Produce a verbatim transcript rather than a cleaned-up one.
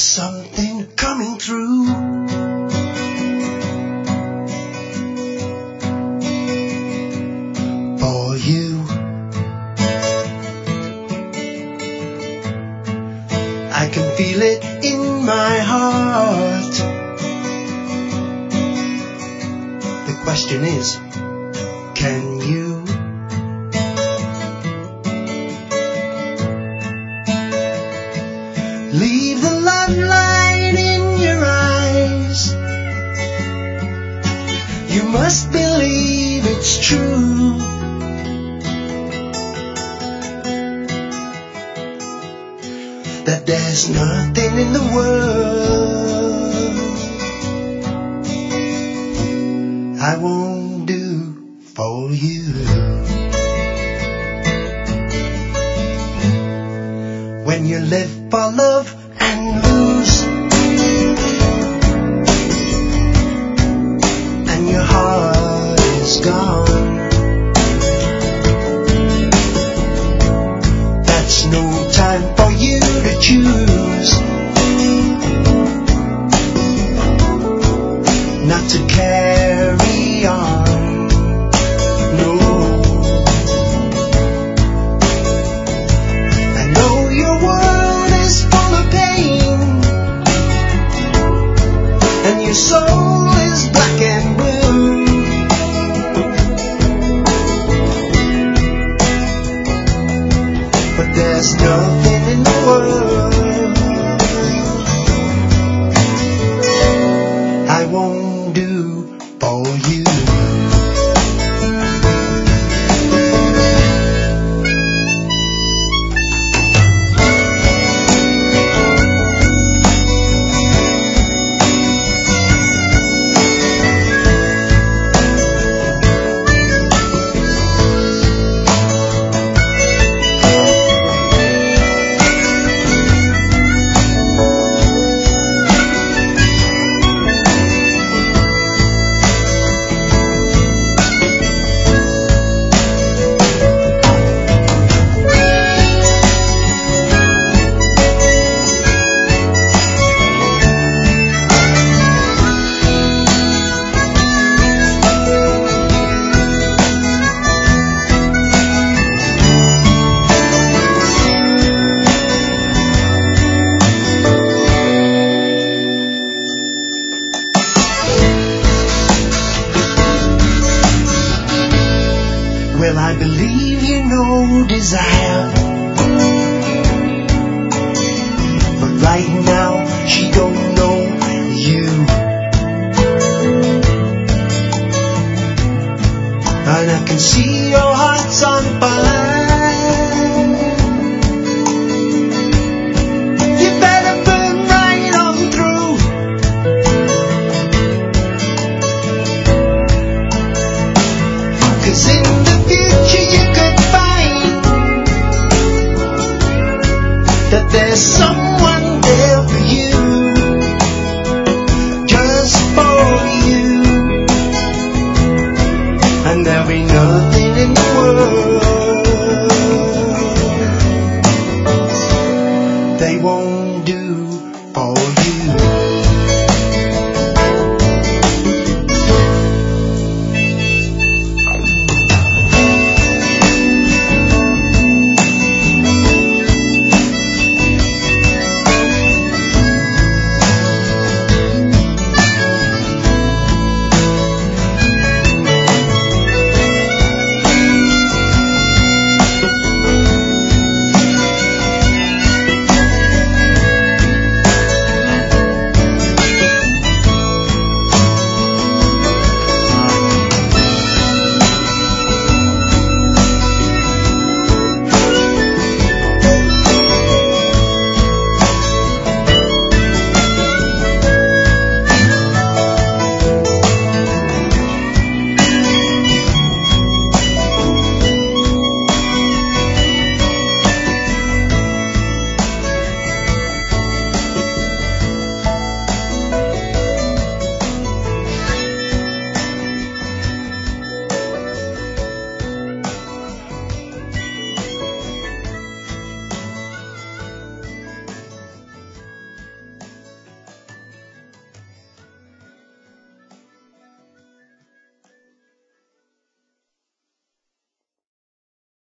something coming through. For you, I can feel it in my heart. The question is, can you? Leave the love light in your eyes. You must believe it's true. That there's nothing in the world I won't do for you. When you live for love and lose, and your heart is gone, that's no time for you to choose not to carry on. No, I know your world is full of pain, and your soul is black and blue. But there's nothing in the world I won't do for you. Well, I believe you know desire, but right now she don't know you. And I can see